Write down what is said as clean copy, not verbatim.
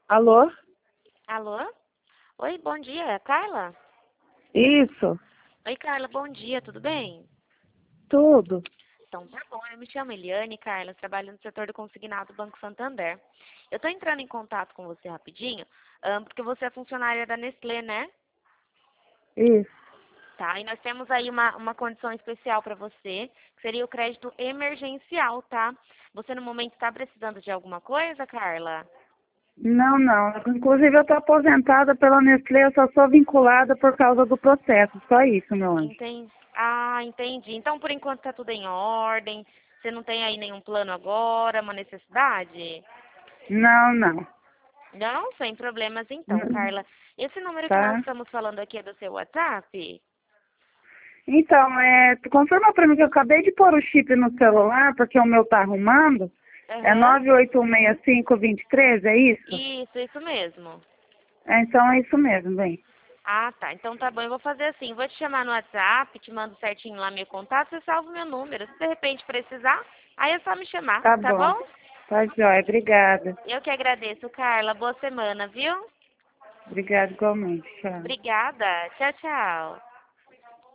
Alô? Alô? Oi, bom dia, Carla? Isso, Oi, Carla, bom dia, tudo bem? tudo. Então tá bom, eu me chamo Eliane, Carla, trabalho no setor do consignado do Banco Santander. Eu tô entrando em contato com você rapidinho, porque você é funcionária da Nestlé, né? Isso. Tá, e nós temos aí uma condição especial para você, que seria o crédito emergencial, tá? Você no momento está precisando de alguma coisa, Carla? Não, não. Inclusive eu estou aposentada pela Nestlé, eu só sou vinculada por causa do processo. Só isso, meu anjo. Entendi. Ah, entendi. Então, por enquanto, tá tudo em ordem. Você não tem aí nenhum plano agora, uma necessidade? Não, não. Não, sem problemas então, Não, Carla. Esse número que nós tá? estamos falando aqui é do seu WhatsApp? Então, tu confirma para mim que eu acabei de pôr o chip no celular, porque o meu tá arrumando. É Aham. 981652013, é isso? Isso mesmo. Então é isso mesmo, bem. Ah, tá. Então tá bom, eu vou fazer assim. Vou te chamar no WhatsApp, te mando certinho lá meu contato, você salva o meu número. Se de repente precisar, aí é só me chamar, Tá tá bom. bom? Tá jóia, obrigada. Eu que agradeço, Carla. Boa semana, viu? Obrigada igualmente. Tchau. Obrigada. Tchau, tchau.